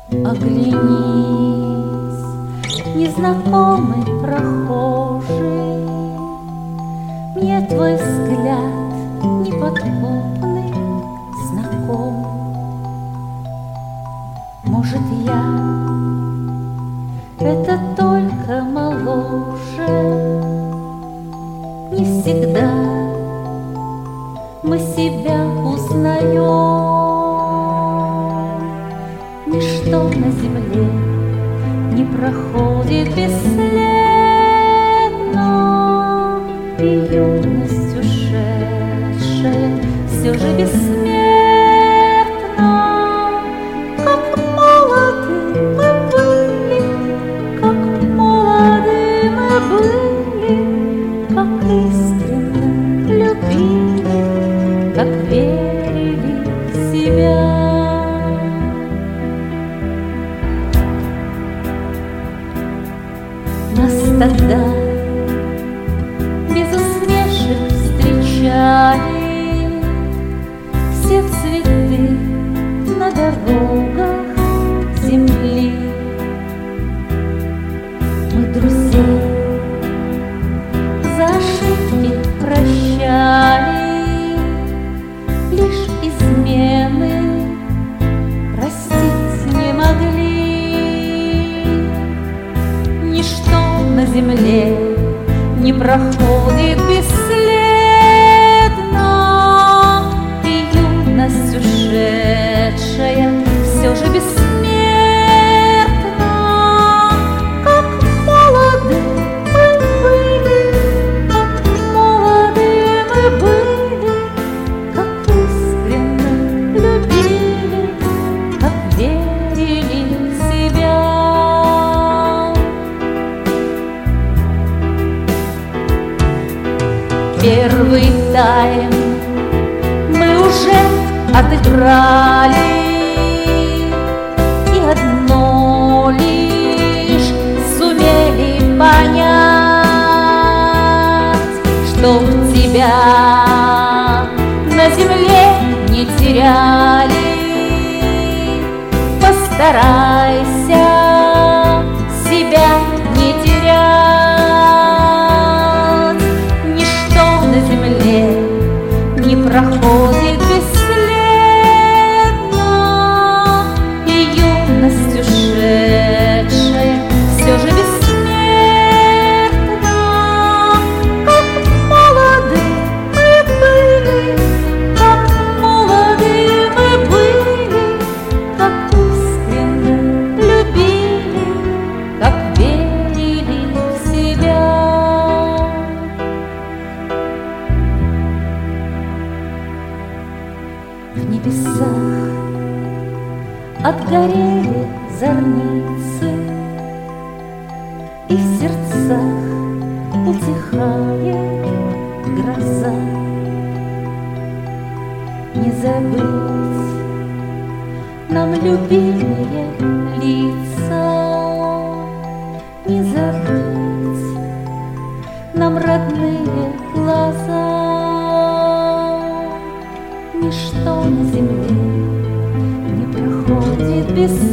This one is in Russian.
Оглянись, незнакомый прохожий, мне твой взгляд неподкупный знаком. Может, я это только моложе, не всегда мы себя узнаем. Ничто на земле не проходит бесследно, и юность ушедшая все же бессмертна. Как молоды мы были, как молоды мы были, как искренне любили, как верили в себя. Нас тогда без усмешек встречали все цветы на дорогах земли. Мы друзей за ошибки прощали, лишь измены простить не могли. Ничто на земле не проходит бесследно, и юность ушедшая все же бессмертна. Как молоды мы были, как молоды мы были, как искренне любили, как верили в себя. Первый тайм мы уже отыграли, и одно лишь сумели понять, чтоб тебя на земле не теряли. Постарайся себя не терять. Ничто на земле не проходит бесследно, и юность ушедшая все же бессмертна. Как молоды мы были, как молоды мы были, как искренне любили, как верили в себя. В небесах отгорели зорницы, и в сердцах утихает гроза. Не забыть нам любимые лица, не забыть нам родные глаза. Ничто на земле не проходит без